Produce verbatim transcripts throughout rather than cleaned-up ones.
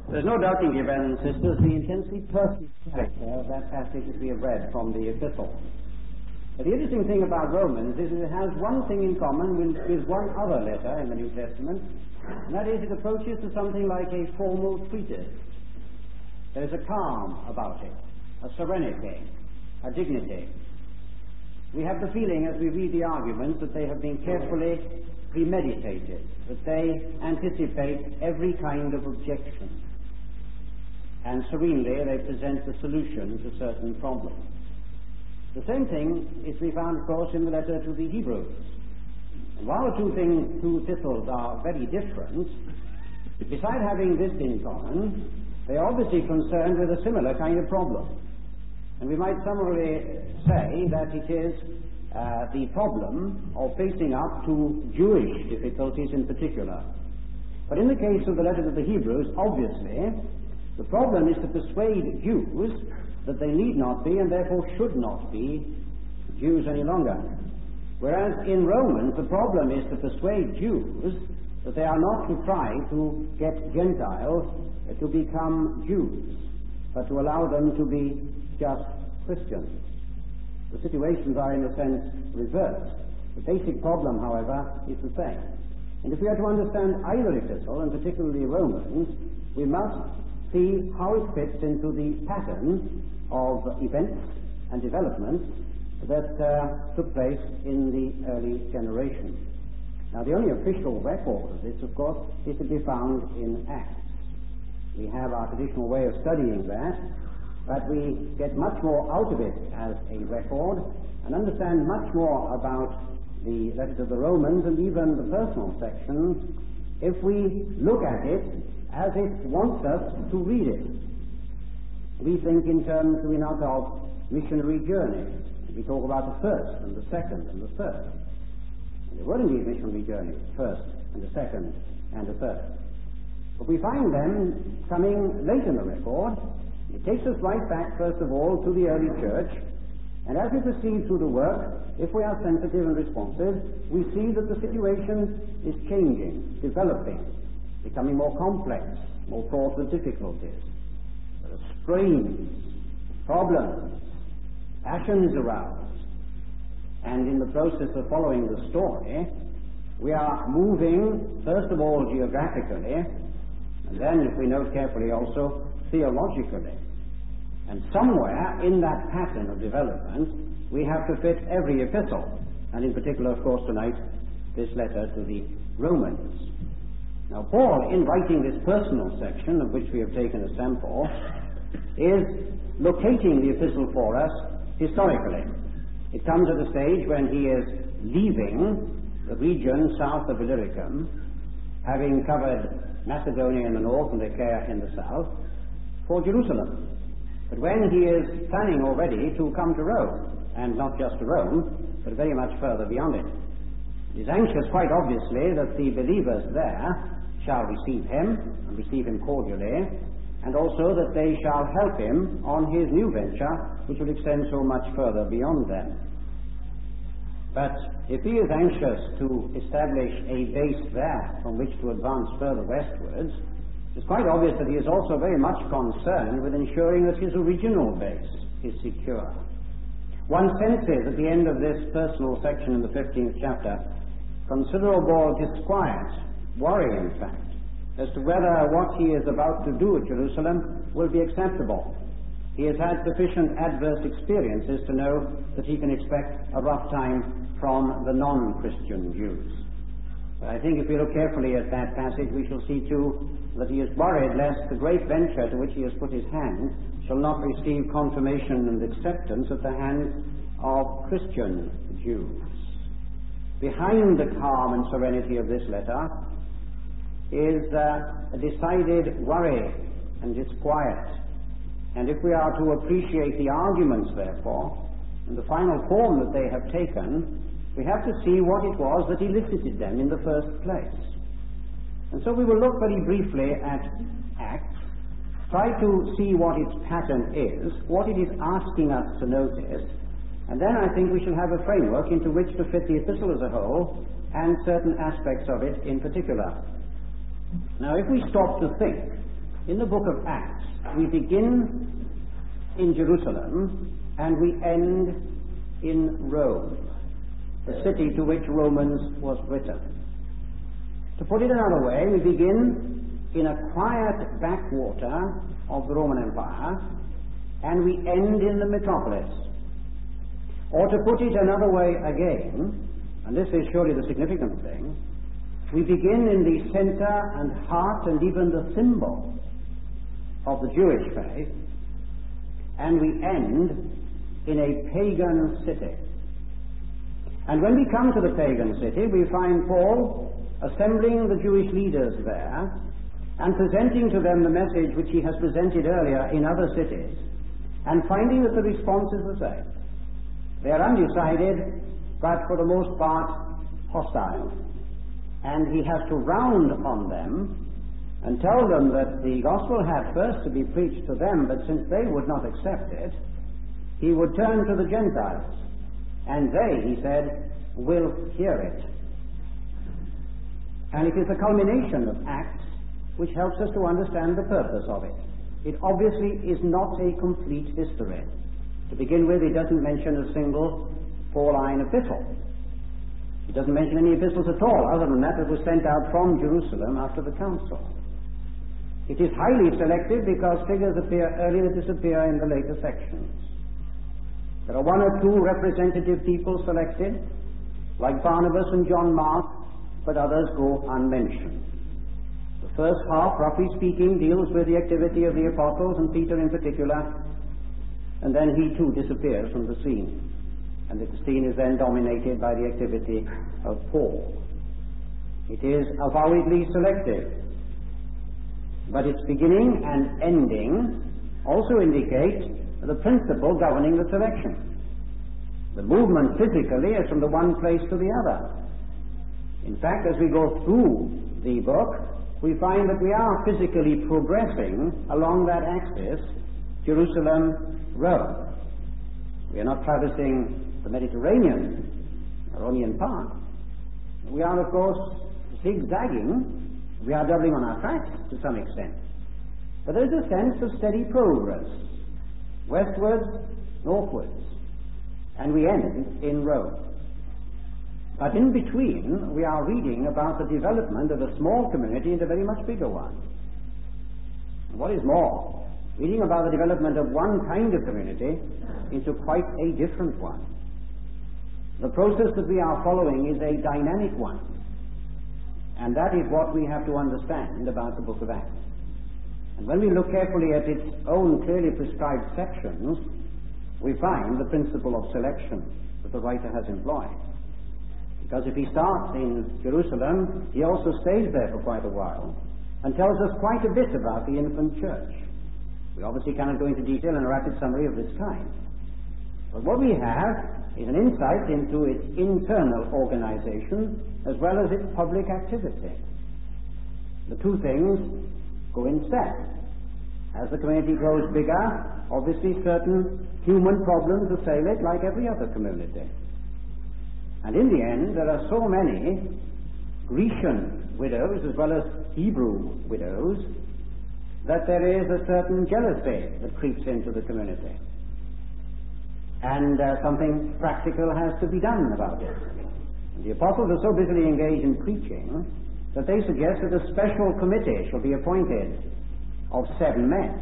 There's no doubting, dear brothers and sisters, the intensely personal character of that passage that we have read from the epistle. But the interesting thing about Romans is that it has one thing in common with, with one other letter in the New Testament, and that is it approaches to something like a formal treatise. There is a calm about it, a serenity, a dignity. We have the feeling as we read the arguments that they have been carefully premeditated, that they anticipate every kind of objection, and serenely they present the solution to certain problems. The same thing is to be found, of course, in the letter to the Hebrews. And while the two, things, two epistles are very different, besides having this in common, they are obviously concerned with a similar kind of problem. And we might summarily say that it is uh, the problem of facing up to Jewish difficulties in particular. But in the case of the letter to the Hebrews, obviously, the problem is to persuade Jews that they need not be and therefore should not be Jews any longer. Whereas in Romans, the problem is to persuade Jews that they are not to try to get Gentiles to become Jews, but to allow them to be just Christians. The situations are in a sense reversed. The basic problem, however, is the same. And if we are to understand either epistle, and particularly Romans, we must see how it fits into the pattern of events and developments that uh, took place in the early generation. Now, the only official record of this, of course, is to be found in Acts. We have our traditional way of studying that, but we get much more out of it as a record and understand much more about the letter to the Romans and even the personal sections if we look at it as it wants us to read it. We think in terms, we now of missionary journeys. We talk about the first and the second and the third. And there were indeed missionary journeys, first and the second and the third. But we find them coming late in the record. It takes us right back, first of all, to the early church. And as we proceed through the work, if we are sensitive and responsive, we see that the situation is changing, developing, becoming more complex, more fraught with difficulties. There are strains, problems, passions aroused. And in the process of following the story, we are moving, first of all, geographically, and then, if we note carefully, also theologically. And somewhere in that pattern of development, we have to fit every epistle, and in particular, of course, tonight, this letter to the Romans. Now, Paul, in writing this personal section, of which we have taken a sample, is locating the epistle for us historically. It comes at a stage when he is leaving the region south of Illyricum, having covered Macedonia in the north and Achaia in the south, for Jerusalem. But when he is planning already to come to Rome, and not just to Rome, but very much further beyond it. He is anxious, quite obviously, that the believers there shall receive him, and receive him cordially, and also that they shall help him on his new venture, which will extend so much further beyond them. But if he is anxious to establish a base there from which to advance further westwards, it's quite obvious that he is also very much concerned with ensuring that his original base is secure. One senses at the end of this personal section in the fifteenth chapter considerable disquiet, worry in fact, as to whether what he is about to do at Jerusalem will be acceptable. He has had sufficient adverse experiences to know that he can expect a rough time from the non-Christian Jews. But I think if we look carefully at that passage, we shall see too that he is worried lest the great venture to which he has put his hand shall not receive confirmation and acceptance at the hands of Christian Jews. Behind the calm and serenity of this letter is uh, a decided worry and disquiet. And if we are to appreciate the arguments, therefore, and the final form that they have taken, we have to see what it was that elicited them in the first place. And so we will look very briefly at Acts, try to see what its pattern is, what it is asking us to notice, and then I think we shall have a framework into which to fit the epistle as a whole and certain aspects of it in particular. Now, if we stop to think In the book of Acts, we begin in Jerusalem and we end in Rome, the city to which Romans was written. To put it another way, we begin in a quiet backwater of the Roman Empire and we end in the metropolis. Or to put it another way again, and this is surely the significant thing, we begin in the center and heart and even the symbol of the Jewish faith, and we end in a pagan city. And when we come to the pagan city, we find Paul assembling the Jewish leaders there and presenting to them the message which he has presented earlier in other cities, and finding that the response is the same. They are undecided, but for the most part hostile. And he has to round on them and tell them that the gospel had first to be preached to them, but since they would not accept it, he would turn to the Gentiles, and they, he said, will hear it. And it is the culmination of Acts which helps us to understand the purpose of it. It obviously is not a complete history. To begin with, it doesn't mention a single Pauline epistle. It doesn't mention any epistles at all, other than that that was sent out from Jerusalem after the council. It is highly selective because figures appear early that disappear in the later sections. There are one or two representative people selected, like Barnabas and John Mark, but others go unmentioned. The first half, roughly speaking, deals with the activity of the apostles, and Peter in particular, and then he too disappears from the scene. And the scene is then dominated by the activity of Paul. It is avowedly selective, but its beginning and ending also indicate the principle governing the selection. The movement physically is from the one place to the other. In fact, as we go through the book, we find that we are physically progressing along that axis, Jerusalem, Rome. We are not traversing the Mediterranean, Ironian part. We are, of course, zigzagging. We are doubling on our tracks to some extent. But there is a sense of steady progress, westwards, northwards, and we end in Rome. But in between, we are reading about the development of a small community into a very much bigger one. And what is more, reading about the development of one kind of community into quite a different one. The process that we are following is a dynamic one, and that is what we have to understand about the book of Acts. And when we look carefully at its own clearly prescribed sections, we find the principle of selection that the writer has employed. Because if he starts in Jerusalem, he also stays there for quite a while and tells us quite a bit about the infant church. We obviously cannot go into detail in a rapid summary of this kind. But what we have is an insight into its internal organization as well as its public activity. The two things go in step. As the community grows bigger, obviously certain human problems assail it like every other community. And in the end, there are so many Grecian widows as well as Hebrew widows that there is a certain jealousy that creeps into the community. And uh, something practical has to be done about it. And the apostles are so busily engaged in preaching that they suggest that a special committee shall be appointed of seven men.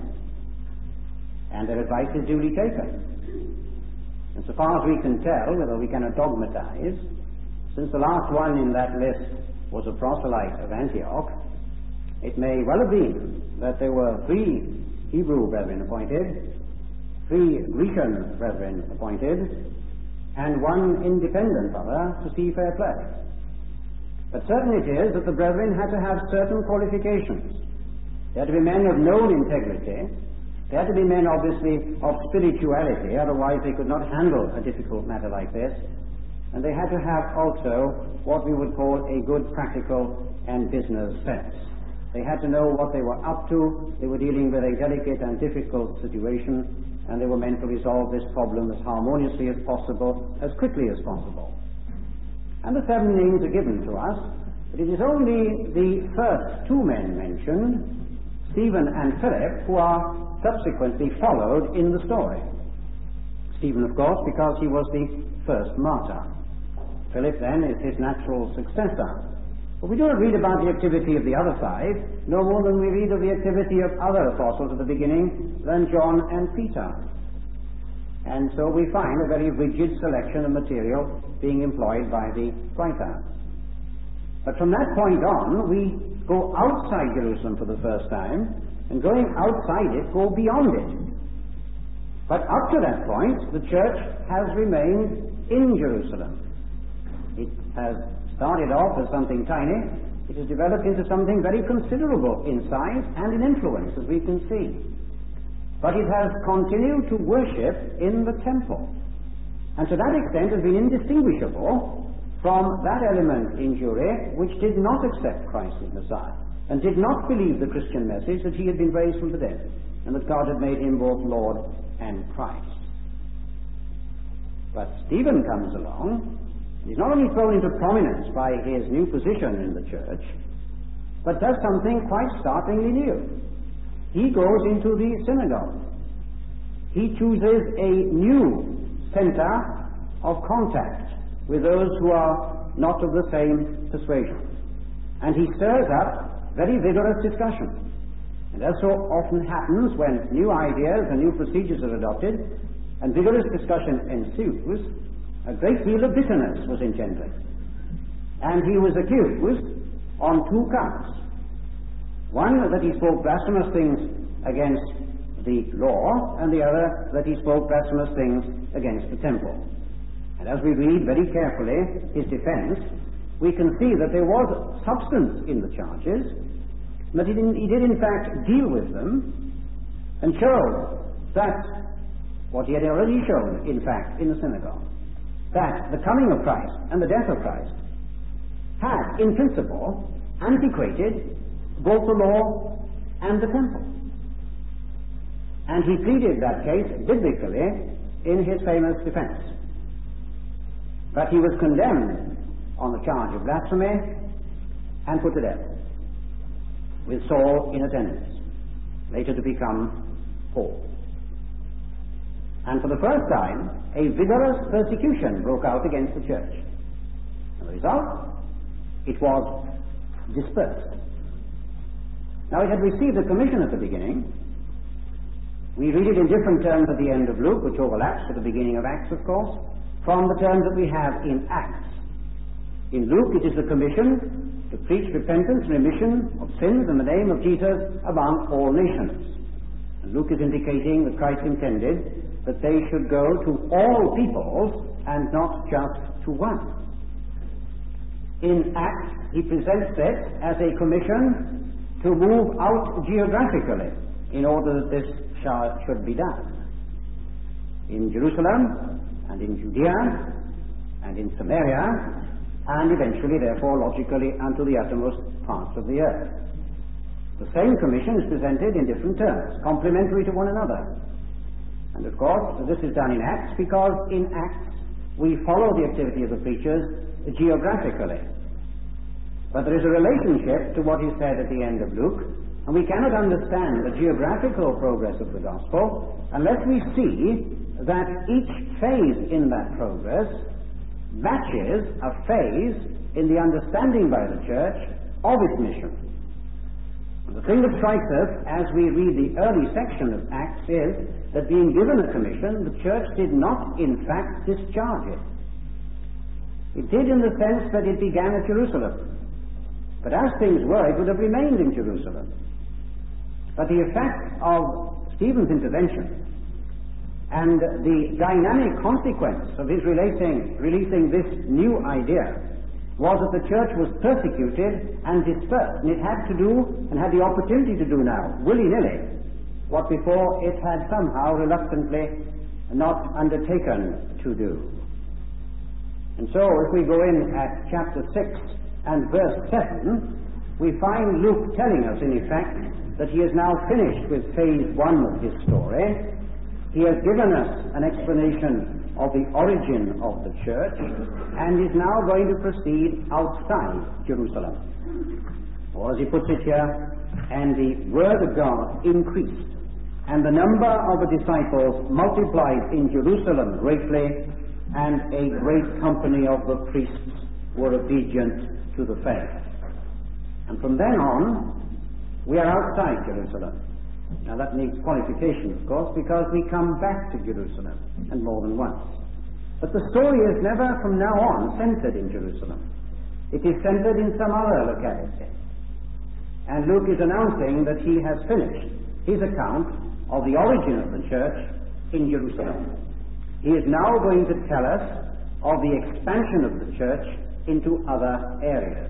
And their advice is duly taken. And so far as we can tell, whether we cannot dogmatize, since the last one in that list was a proselyte of Antioch, it may well have been that there were three Hebrew brethren appointed, three Grecian brethren appointed, and one independent brother to see fair play. But certain it is that the brethren had to have certain qualifications. They had to be men of known integrity. They had to be men, obviously, of spirituality, otherwise they could not handle a difficult matter like this. And they had to have also what we would call a good practical and business sense. They had to know what they were up to. They were dealing with a delicate and difficult situation, and they were meant to resolve this problem as harmoniously as possible, as quickly as possible. And the seven names are given to us, but it is only the first two men mentioned, Stephen and Philip, who are subsequently followed in the story. Stephen, of course, because he was the first martyr. Philip, then, is his natural successor. But we do not read about the activity of the other five, no more than we read of the activity of other apostles at the beginning than John and Peter. And so we find a very rigid selection of material being employed by the writer. But from that point on, we go outside Jerusalem for the first time, and going outside it, go beyond it. But up to that point, the church has remained in Jerusalem. It has started off as something tiny. It has developed into something very considerable in size and in influence, as we can see. But it has continued to worship in the temple, and to that extent has been indistinguishable from that element in Jewry which did not accept Christ as Messiah and did not believe the Christian message that he had been raised from the dead and that God had made him both Lord and Christ. But Stephen comes along. He's not only thrown into prominence by his new position in the church, but does something quite startlingly new. He goes into the synagogue. He chooses a new center of contact with those who are not of the same persuasion. And he stirs up very vigorous discussion. And as so often happens when new ideas and new procedures are adopted, and vigorous discussion ensues, a great deal of bitterness was engendered. And he was accused on two counts. One, that he spoke blasphemous things against the law, and the other, that he spoke blasphemous things against the temple. And as we read very carefully his defense, we can see that there was substance in the charges, but he, didn't, he did in fact deal with them and show that what he had already shown, in fact, in the synagogue, that the coming of Christ and the death of Christ had, in principle, antiquated both the law and the temple. And he pleaded that case biblically in his famous defense. But he was condemned on the charge of blasphemy and put to death, with Saul in attendance, later to become Paul. And for the first time, a vigorous persecution broke out against the church. And the result, it was dispersed. Now, it had received a commission at the beginning. We read it in different terms at the end of Luke, which overlaps with the beginning of Acts, of course, from the terms that we have in Acts. In Luke, it is the commission to preach repentance and remission of sins in the name of Jesus among all nations. And Luke is indicating that Christ intended that they should go to all peoples and not just to one. In Acts, he presents it as a commission to move out geographically in order that this should be done. In Jerusalem, and in Judea, and in Samaria, and eventually, therefore, logically, unto the uttermost parts of the earth. The same commission is presented in different terms, complementary to one another. And of course, this is done in Acts because in Acts we follow the activity of the preachers geographically. But there is a relationship to what is said at the end of Luke, and we cannot understand the geographical progress of the gospel unless we see that each phase in that progress matches a phase in the understanding by the church of its mission. And the thing that strikes us as we read the early section of Acts is that being given a commission, the church did not in fact discharge it. It did in the sense that it began at Jerusalem. But as things were, it would have remained in Jerusalem. But the effect of Stephen's intervention and the dynamic consequence of his releasing, releasing this new idea was that the church was persecuted and dispersed, and it had to do, and had the opportunity to do now, willy-nilly, what before it had somehow reluctantly not undertaken to do. And so if we go in at chapter six and verse seven, we find Luke telling us, in effect, that he is now finished with phase one of his story. He has given us an explanation of the origin of the church and is now going to proceed outside Jerusalem. Or as he puts it here, and the word of God increased, and the number of the disciples multiplied in Jerusalem greatly, and a great company of the priests were obedient to the faith. And from then on, we are outside Jerusalem. Now that needs qualification, of course, because we come back to Jerusalem, and more than once. But the story is never from now on centered in Jerusalem. It is centered in some other locality. And Luke is announcing that he has finished his account of the origin of the church in Jerusalem. He is now going to tell us of the expansion of the church into other areas.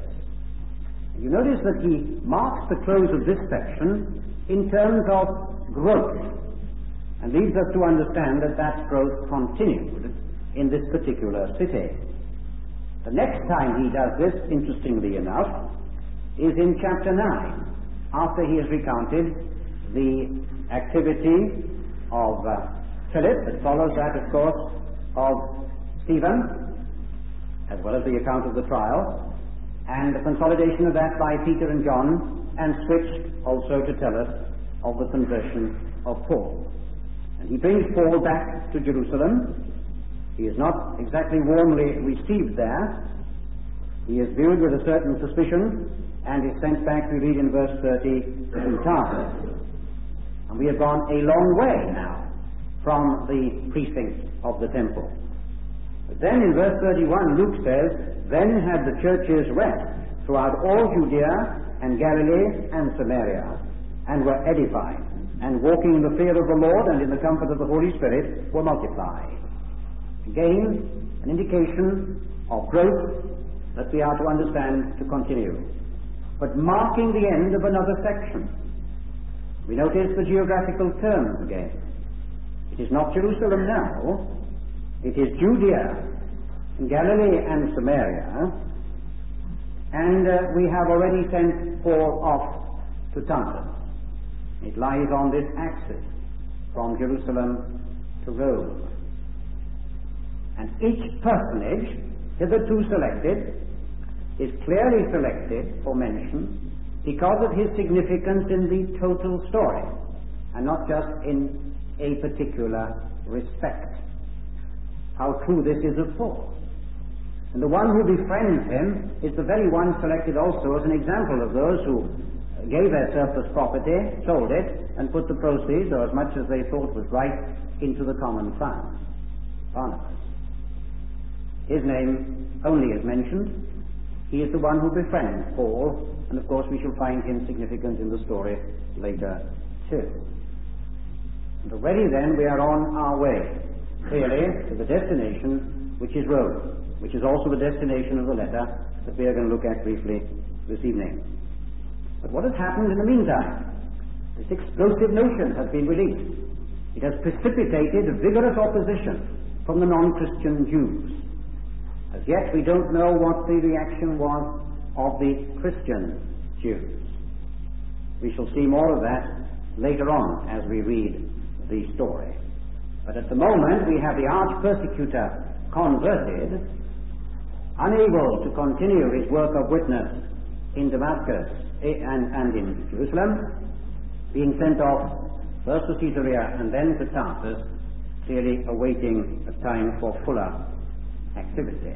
You notice that he marks the close of this section in terms of growth, and leads us to understand that that growth continued in this particular city. The next time he does this, interestingly enough, is in chapter nine, after he has recounted the activity of uh, Philip, that follows that, of course, of Stephen, as well as the account of the trial, and the consolidation of that by Peter and John, and switched also to tell us of the conversion of Paul. And he brings Paul back to Jerusalem. He is not exactly warmly received there. He is viewed with a certain suspicion, and is sent back, we read in verse thirty, to Tarsus. And we have gone a long way now from the precincts of the temple. But then in verse thirty-one, Luke says, "Then had the churches rest throughout all Judea and Galilee and Samaria, and were edified, and walking in the fear of the Lord and in the comfort of the Holy Spirit were multiplied." Again, an indication of growth that we are to understand to continue, but marking the end of another section. We notice the geographical terms again. It is not Jerusalem now, it is Judea, Galilee and Samaria, and uh, we have already sent Paul off to Tarsus. It lies on this axis from Jerusalem to Rome. And each personage hitherto selected is clearly selected for mention because of his significance in the total story, and not just in a particular respect. How true this is of Paul. And the one who befriends him is the very one selected also as an example of those who gave their surplus property, sold it, and put the proceeds, or as much as they thought was right, into the common fund. Barnabas. His name only is mentioned. He is the one who befriends Paul, and of course we shall find him significant in the story later too. And already then we are on our way, clearly, to the destination, which is Rome, which is also the destination of the letter that we are going to look at briefly this evening. But what has happened in the meantime? This explosive notion has been released. It has precipitated a vigorous opposition from the non-Christian Jews. As yet we don't know what the reaction was of the Christian Jews. We shall see more of that later on as we read the story. But at the moment we have the arch-persecutor converted, unable to continue his work of witness in Damascus and, and in Jerusalem, being sent off first to Caesarea and then to Tarsus, clearly awaiting a time for fuller activity.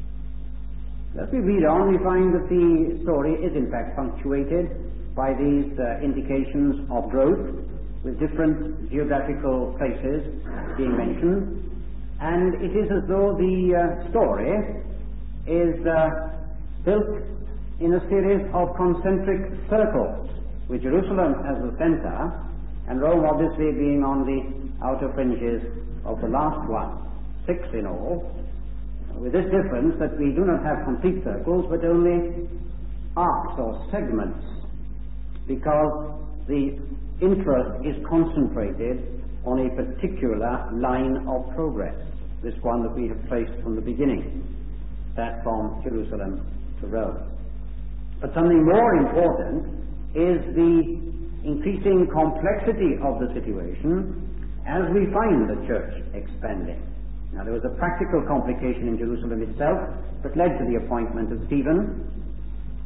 As we read on, we find that the story is in fact punctuated by these uh, indications of growth, with different geographical places being mentioned, and it is as though the uh, story is uh, built in a series of concentric circles, with Jerusalem as the center, and Rome obviously being on the outer fringes of the last one, six in all, with this difference that we do not have complete circles, but only arcs or segments, because the interest is concentrated on a particular line of progress, this one that we have traced from the beginning, that from Jerusalem to Rome. But something more important is the increasing complexity of the situation as we find the church expanding. Now, there was a practical complication in Jerusalem itself that led to the appointment of Stephen.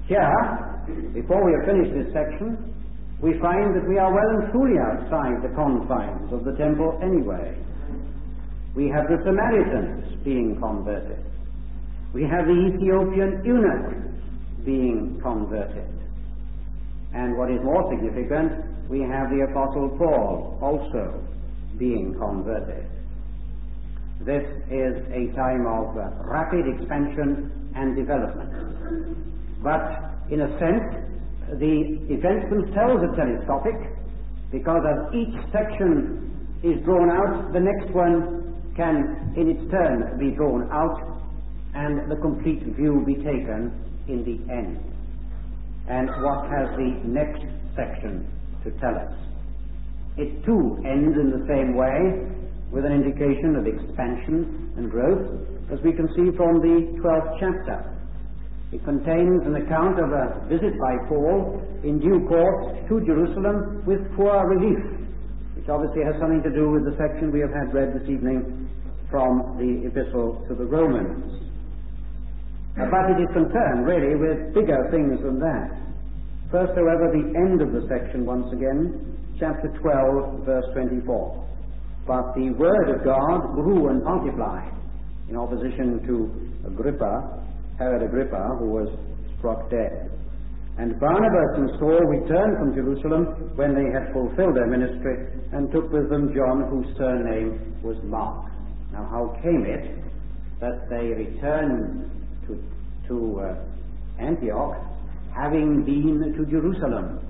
Here, before we have finished this section, we find that we are well and truly outside the confines of the temple anyway. We have the Samaritans being converted. We have the Ethiopian eunuch being converted. And what is more significant, we have the Apostle Paul also being converted. This is a time of uh, rapid expansion and development. But in a sense, the events themselves are telescopic, because as each section is drawn out, the next one can in its turn be drawn out, and the complete view be taken in the end. And what has the next section to tell us? It too ends in the same way, with an indication of expansion and growth, as we can see from the twelfth chapter. It contains an account of a visit by Paul in due course to Jerusalem with poor relief, which obviously has something to do with the section we have had read this evening from the Epistle to the Romans. But it is concerned really with bigger things than that. First, however, the end of the section once again, chapter twelve, verse twenty-four. But the word of God grew and multiplied, in opposition to Agrippa, Herod Agrippa, who was struck dead. And Barnabas and Saul returned from Jerusalem when they had fulfilled their ministry, and took with them John, whose surname was Mark. Now, how came it that they returned to, to uh, Antioch, having been to Jerusalem?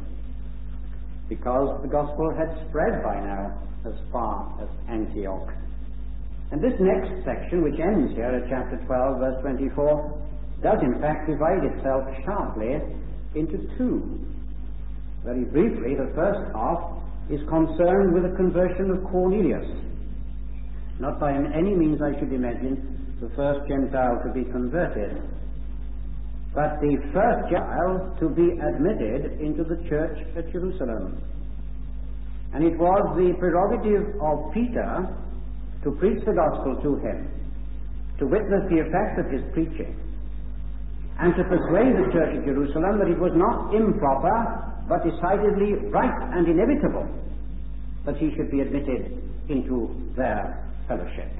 Because the gospel had spread by now as far as Antioch. And this next section, which ends here at chapter twelve, verse twenty-four, does in fact divide itself sharply into two. Very briefly, the first half is concerned with the conversion of Cornelius. Not by any means, I should imagine, the first Gentile to be converted, but the first Gentile to be admitted into the church at Jerusalem. And it was the prerogative of Peter to preach the gospel to him, to witness the effect of his preaching, and to persuade the church of Jerusalem that it was not improper, but decidedly right and inevitable that he should be admitted into their fellowship.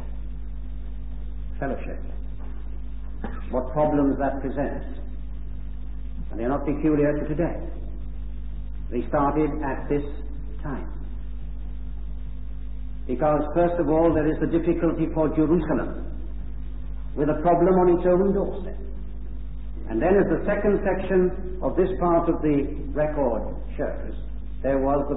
Fellowship. What problems that presents. And they are not peculiar to today. They started at this time. Because, first of all, there is the difficulty for Jerusalem, with a problem on its own doorstep. And then, as the second section of this part of the record shows, there was the